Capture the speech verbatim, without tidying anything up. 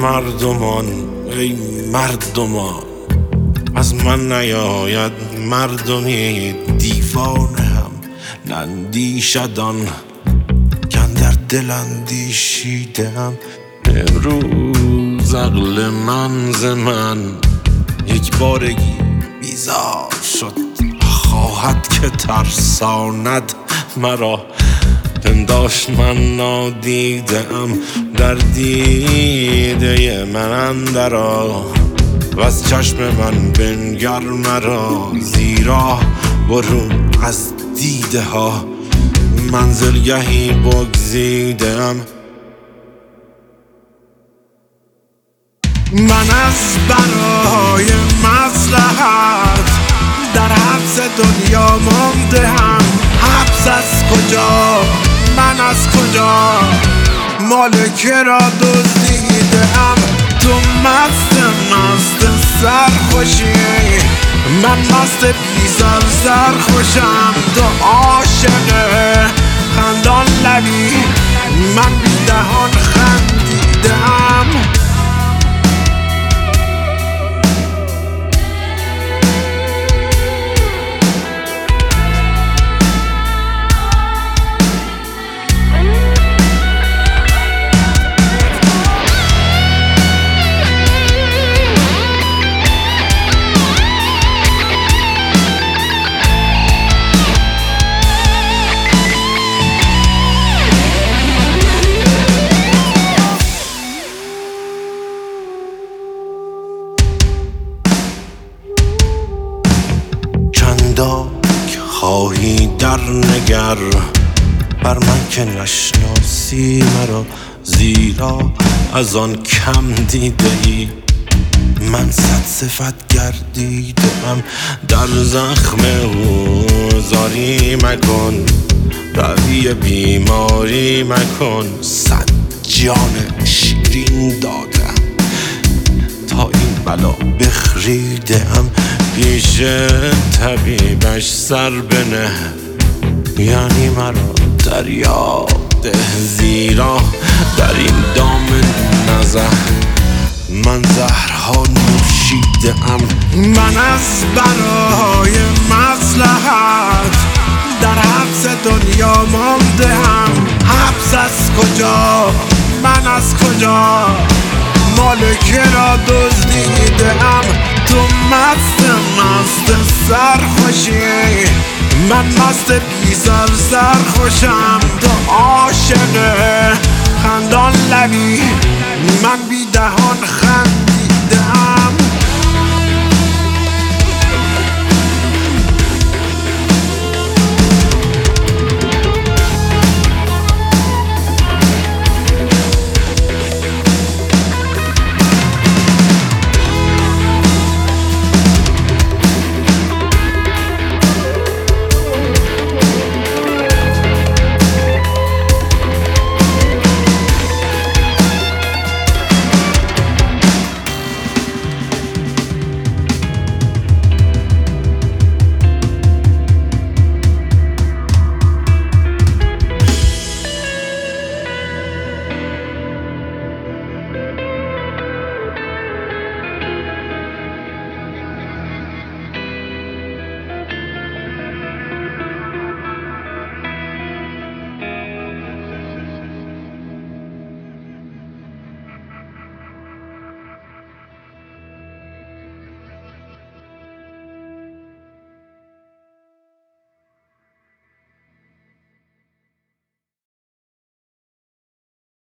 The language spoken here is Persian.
مردمان ای مردمان، از من نیاید مردمی دیوانه هم نندیشدان کن در دل اندیشیدم. امروز عقل من ز من یک بارگی بیزار شد، خواهد که ترساند مرا. پنداشت من نادیدم در دیده من اندرآ، و از چشم من بنگر مرا، زیرا برون از دیده ها منزلگهی بگزیدم. من از برای مصلحت در حبس دنیا مانده هم. حبس از کجا؟ من از کجا؟ مالکه را دزدیدم. تو مست مست سرخوشی، من مست بیزار سرخوشم. تو عاشق خندان لبی، من بی دهان خندیدم. چنداک خواهی در نگر بر من که نشناسی مرا، زیرا از آن کم دیده ای من صد صفت گردیدم. در زخم او زاری مکن، روی بیماری مکن. صد جان شیرین دادم تا این بلا بخریدم. پیش طبیبش سر بنه، یعنی مرا دریا ده، زیرا در این دام نزه من زهرها نوشیدم. من از برای مصلحت در حبس دنیا مانده هم. حبس از کجا؟ من از کجا؟ مالکه را دزدیدم. تو مست مست سرخوشی، من مست بیزار سرخوشم. تو عاشق خندان لبی، من بی دهان خند